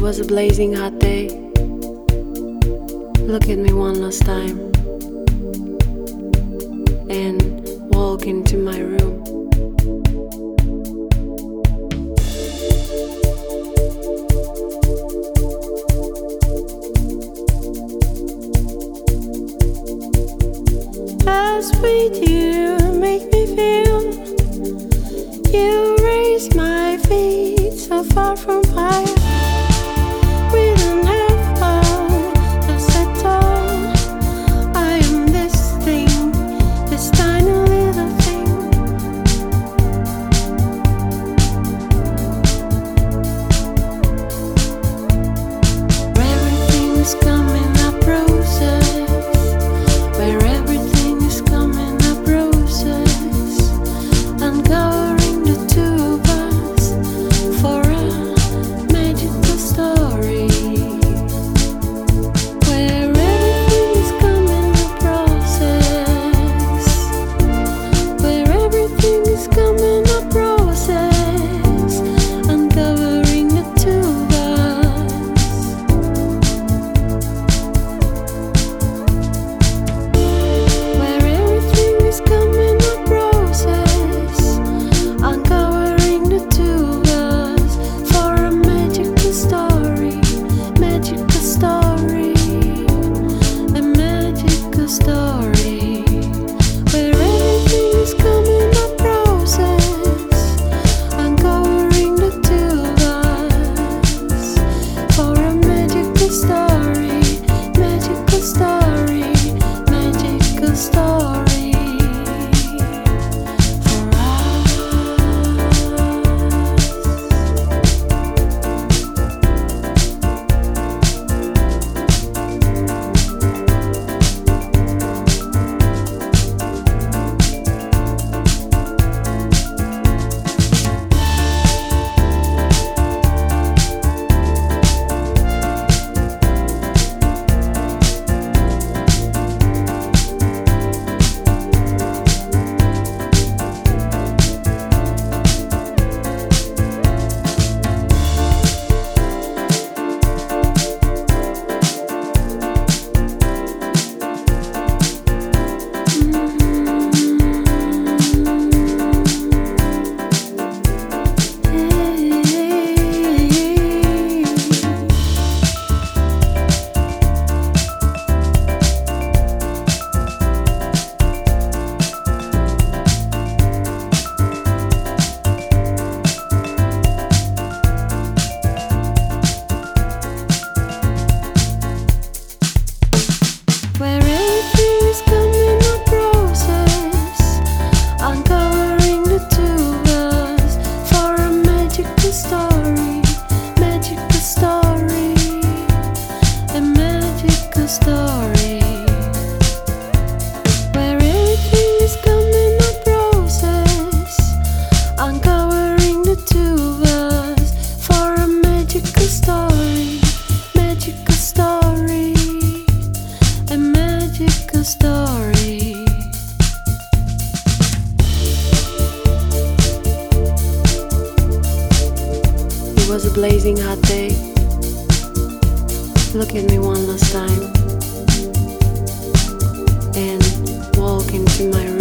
was a blazing hot day. Look at me one last time and walk into my room. As with you make me feel, you raise my feet so far from fire. We don't have fun, that's at all. I am this thing, this tiny little thing. Everything is coming up roses, where everything is coming up roses, uncovering the two of us for a magical story. Where everything is coming up roses, where everything is coming up roses, uncovering the two of us. Where everything is coming up roses, uncovering the two of us for a magical story, magical story, a magical story. Where everything is coming up roses, uncovering the two of us for a magical story, magical story, magical story for us. Where everything is coming up roses, uncovering the two of us for a magical story, magical story, a magical story. Where everything is coming up roses, uncovering the two of us for a magical story, magical story, a magical story. It was a blazing hot day. Look at me one last time and walk into my room.